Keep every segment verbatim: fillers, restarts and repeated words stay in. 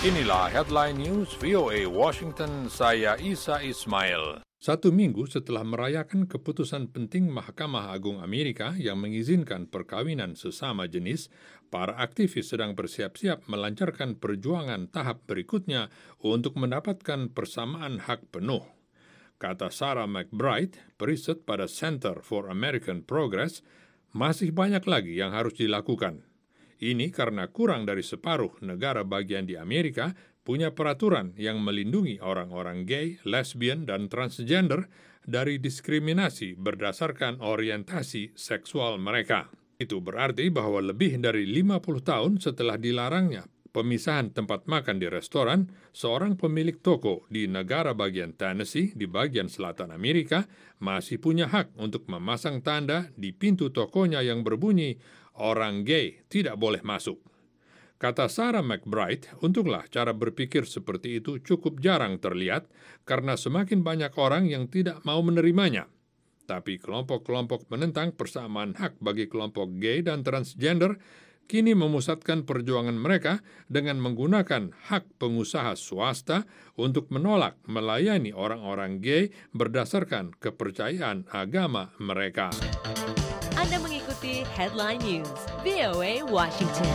Inilah Headline News V O A Washington, saya Isa Ismail. Satu minggu setelah merayakan keputusan penting Mahkamah Agung Amerika yang mengizinkan perkawinan sesama jenis, para aktivis sedang bersiap-siap melancarkan perjuangan tahap berikutnya untuk mendapatkan persamaan hak penuh. Kata Sarah McBride, periset pada Center for American Progress, masih banyak lagi yang harus dilakukan. Ini karena kurang dari separuh negara bagian di Amerika punya peraturan yang melindungi orang-orang gay, lesbian, dan transgender dari diskriminasi berdasarkan orientasi seksual mereka. Itu berarti bahwa lebih dari lima puluh tahun setelah dilarangnya pemisahan tempat makan di restoran, seorang pemilik toko di negara bagian Tennessee di bagian selatan Amerika masih punya hak untuk memasang tanda di pintu tokonya yang berbunyi, "Orang gay tidak boleh masuk." Kata Sarah McBride, untunglah cara berpikir seperti itu cukup jarang terlihat karena semakin banyak orang yang tidak mau menerimanya. Tapi kelompok-kelompok menentang persamaan hak bagi kelompok gay dan transgender kini memusatkan perjuangan mereka dengan menggunakan hak pengusaha swasta untuk menolak melayani orang-orang gay berdasarkan kepercayaan agama mereka. Anda mengikuti Headline News V O A Washington.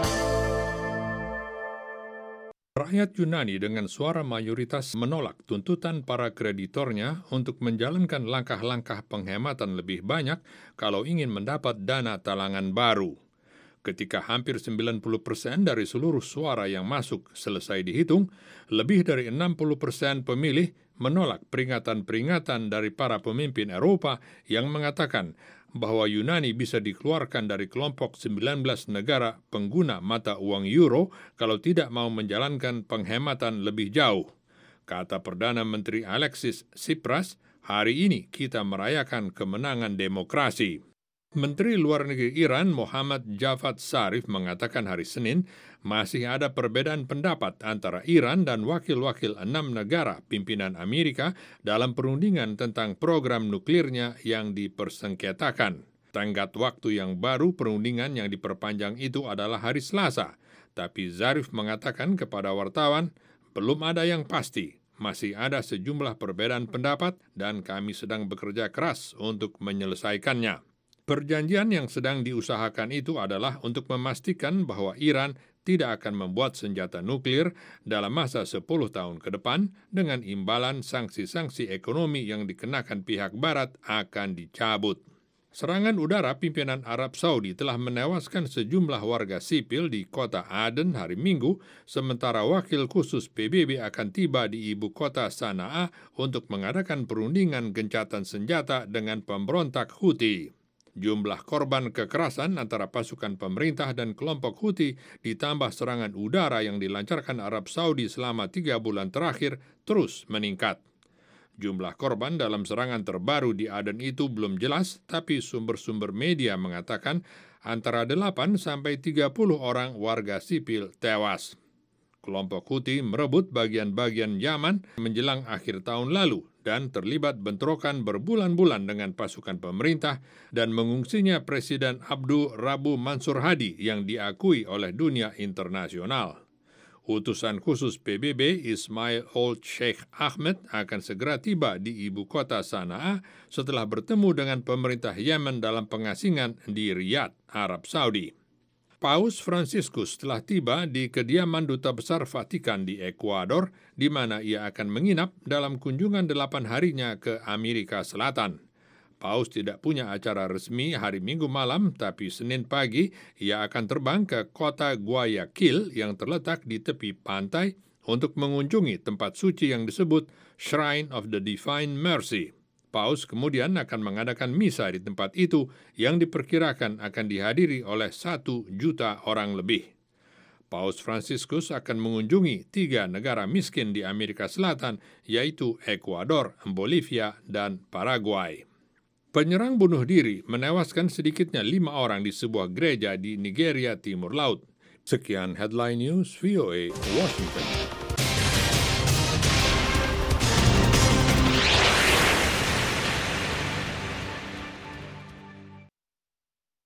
Rakyat Yunani dengan suara mayoritas menolak tuntutan para kreditornya untuk menjalankan langkah-langkah penghematan lebih banyak kalau ingin mendapat dana talangan baru. Ketika hampir sembilan puluh persen dari seluruh suara yang masuk selesai dihitung, lebih dari enam puluh persen pemilih menolak peringatan-peringatan dari para pemimpin Eropa yang mengatakan bahwa Yunani bisa dikeluarkan dari kelompok sembilan belas negara pengguna mata uang euro kalau tidak mau menjalankan penghematan lebih jauh. Kata Perdana Menteri Alexis Tsipras, hari ini kita merayakan kemenangan demokrasi. Menteri Luar Negeri Iran Mohammad Javad Zarif mengatakan hari Senin masih ada perbedaan pendapat antara Iran dan wakil-wakil enam negara pimpinan Amerika dalam perundingan tentang program nuklirnya yang dipersengketakan. Tenggat waktu yang baru perundingan yang diperpanjang itu adalah hari Selasa, tapi Zarif mengatakan kepada wartawan, belum ada yang pasti. Masih ada sejumlah perbedaan pendapat dan kami sedang bekerja keras untuk menyelesaikannya. Perjanjian yang sedang diusahakan itu adalah untuk memastikan bahwa Iran tidak akan membuat senjata nuklir dalam masa sepuluh tahun ke depan dengan imbalan sanksi-sanksi ekonomi yang dikenakan pihak Barat akan dicabut. Serangan udara pimpinan Arab Saudi telah menewaskan sejumlah warga sipil di kota Aden hari Minggu, sementara wakil khusus P B B akan tiba di ibu kota Sanaa untuk mengadakan perundingan gencatan senjata dengan pemberontak Houthi. Jumlah korban kekerasan antara pasukan pemerintah dan kelompok Houthi ditambah serangan udara yang dilancarkan Arab Saudi selama tiga bulan terakhir terus meningkat. Jumlah korban dalam serangan terbaru di Aden itu belum jelas, tapi sumber-sumber media mengatakan antara delapan sampai tiga puluh orang warga sipil tewas. Kelompok Houthi merebut bagian-bagian Yaman menjelang akhir tahun lalu dan terlibat bentrokan berbulan-bulan dengan pasukan pemerintah dan mengungsinya Presiden Abdu Rabbu Mansur Hadi yang diakui oleh dunia internasional. Utusan khusus P B B Ismail Old Sheikh Ahmed akan segera tiba di ibu kota Sanaa setelah bertemu dengan pemerintah Yemen dalam pengasingan di Riyadh, Arab Saudi. Paus Fransiskus telah tiba di kediaman Duta Besar Vatikan di Ekuador, di mana ia akan menginap dalam kunjungan delapan harinya ke Amerika Selatan. Paus tidak punya acara resmi hari Minggu malam, tapi Senin pagi ia akan terbang ke kota Guayaquil yang terletak di tepi pantai untuk mengunjungi tempat suci yang disebut Shrine of the Divine Mercy. Paus kemudian akan mengadakan misa di tempat itu yang diperkirakan akan dihadiri oleh satu juta orang lebih. Paus Fransiskus akan mengunjungi tiga negara miskin di Amerika Selatan, yaitu Ekuador, Bolivia, dan Paraguay. Penyerang bunuh diri menewaskan sedikitnya lima orang di sebuah gereja di Nigeria Timur Laut. Sekian Headline News V O A Washington.